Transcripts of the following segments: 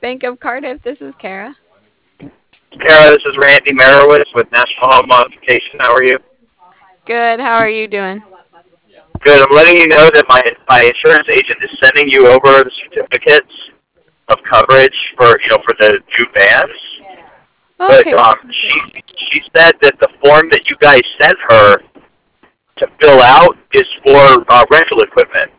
Bank of Cardiff. This is Kara. Kara, this is Randy Merowitz with National Home Modification. How are you? Good. How are you doing? Good. I'm letting you know that my insurance agent is sending you over the certificates of coverage for the new vans. But Okay. she said that the form that you guys sent her to fill out is for rental equipment.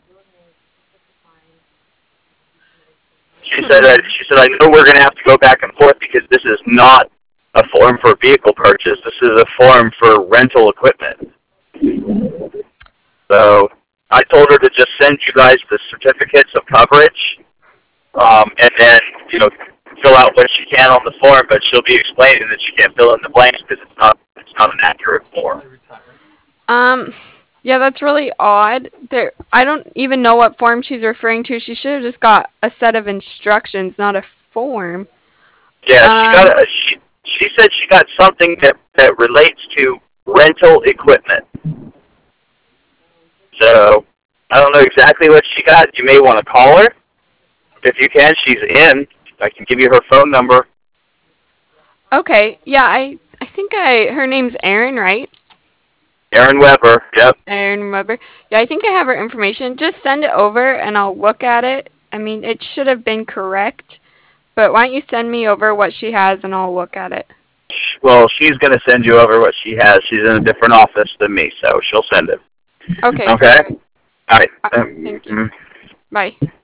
Hmm. She said I know we're going to have to go back and forth because this is not a form for vehicle purchase. This is a form for rental equipment. So I told her to just send you guys the certificates of coverage, and then fill out what she can on the form. But she'll be explaining that she can't fill in the blanks because it's not an accurate form. Um. Yeah, that's really odd. I don't even know what form she's referring to. She should have just got a set of instructions, not a form. Yeah, Um. she said she got something that relates to rental equipment. So I don't know exactly what she got. You may want to call her if you can. She's in. I can give you her phone number. Okay. Yeah. I think her name's Erin, right? Erin Weber. Yep. Erin Weber. Yeah, I think I have her information. Just send it over and I'll look at it. I mean, it should have been correct, but why don't you send me over what she has and I'll look at it. Well, she's going to send you over what she has. She's in a different office than me, so she'll send it. Okay, Okay? perfect. All right. Thank you. Bye.